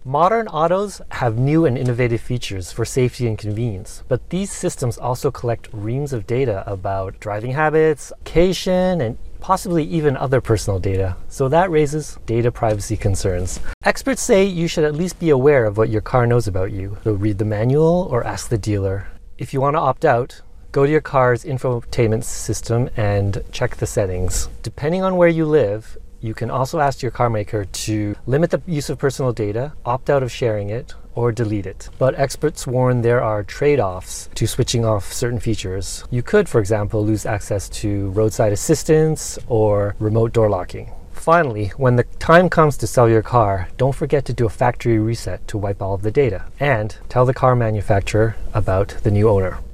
Modern autos have new and innovative features for safety and convenience, but these systems also collect reams of data about driving habits, location, and possibly even other personal data. So that raises data privacy concerns. Experts say you should at least be aware of what your car knows about you. So read the manual or ask the dealer. If you want to opt out, go to your car's infotainment system and check the settings. Depending on where you live, you can also ask your car maker to limit the use of personal data, opt out of sharing it, or delete it. But experts warn there are trade-offs to switching off certain features. You could, for example, lose access to roadside assistance or remote door locking. Finally, when the time comes to sell your car, don't forget to do a factory reset to wipe all of the data. And tell the car manufacturer about the new owner.